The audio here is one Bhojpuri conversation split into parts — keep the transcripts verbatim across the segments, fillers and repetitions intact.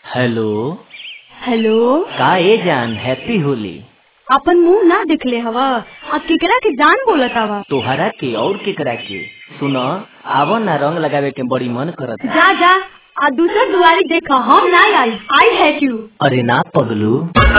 हेलो हेलो का ए जान हैप्पी होली। अपन मुंह ना दिखले हवा आ केकरा के जान बोलत हवा। तोहरा के और केकरा के सुनो आवो ना रंग लगावे के बड़ी मन करत। जा जा आ दूसर दुआरी देखा हम ना आई आई हेट यू। अरे ना पगलू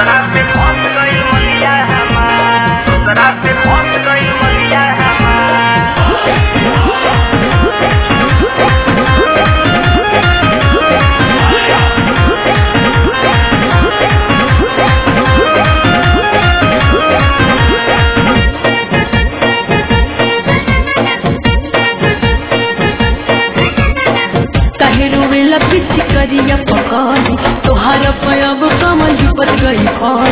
करिया पकानी तोहार पयब कमल पत गई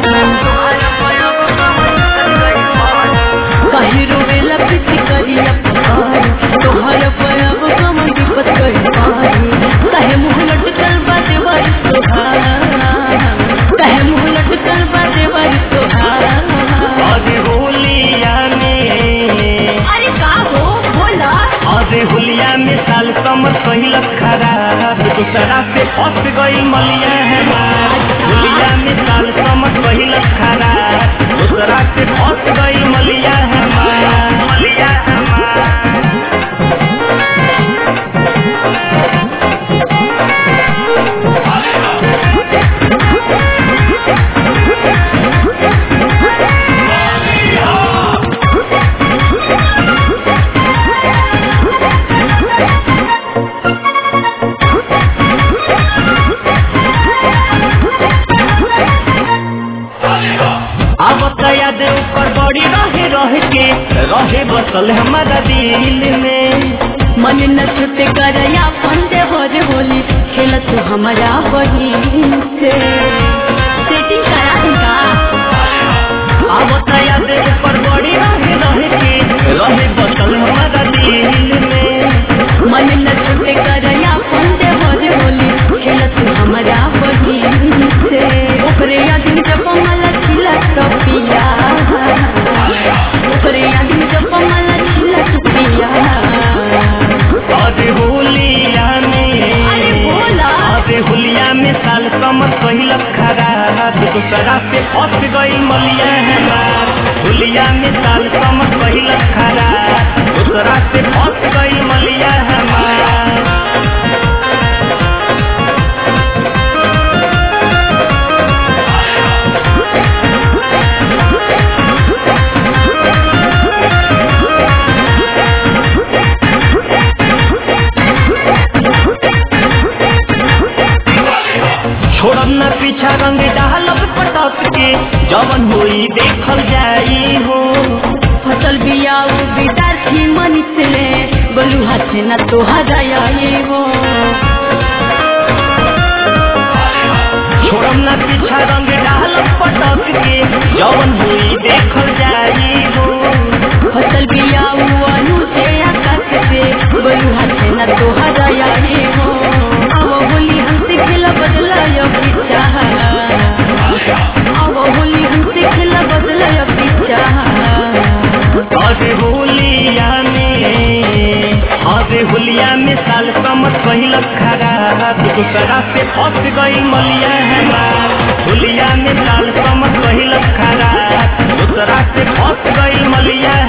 कहीं रोवेला पिछ करिया पकानी तोहार पयब कमल पत गई कहे मुँह लटकल बाते बारी तोहार कहे मुँह लटकल बाते बारी तोहार। अरे होलिया में अरे का हो बोला अरे होलिया में साल कमर पहिल खराब दूसरा से फंस गई मलिया है होलिया में साल कमर पहिल खराब दूसरा से फंस गई मलिया है मलिया रहे बसल हमारा दिल में मन न छुटे करया पंदे भोरे होली खेल तू हमारा बहिन से सेटिंग करा दूंगा। आवत याद ऊपर बड़ी रहे रहे के रहे बसल हमारा दिल में मन न छुटे करया पंदे भोरे होली खेल तू हमारा बहिन से ओकरे याद में जब मला खिला तो पिया ओकरे याद में जब मला खिला तो पिया। अरे होलिया में अरे बोला अरे होलिया में साल कमर पहिल खराब दूसरा से फंस गई मलिया है होलिया में साल कमर पहिल खराब दूसरा से फंस गई मलिया है। छोड़ब न पीछा रंग डालब पटक के जवन होई देखल जाई हो फसल बिया विद्यार्थी मन से बोलू हाथ न तोहरा आई हो। छोड़ब न पीछा रंग डालब पटक के जवन होई देखल जाई हो फसल बिया अनु से आकाश से बोलू हाथ न तोहरा आई हो। अब होली हमसे खेला बदला या पीछा अब होली हमसे खेला बदला या पीछा। अरे होलिया में अरे होलिया में साल कमर पहिल खराब दूसरा से फंस गई मलिया है होलिया में साल कमर पहिल खराब दूसरा से फंस गई मलिया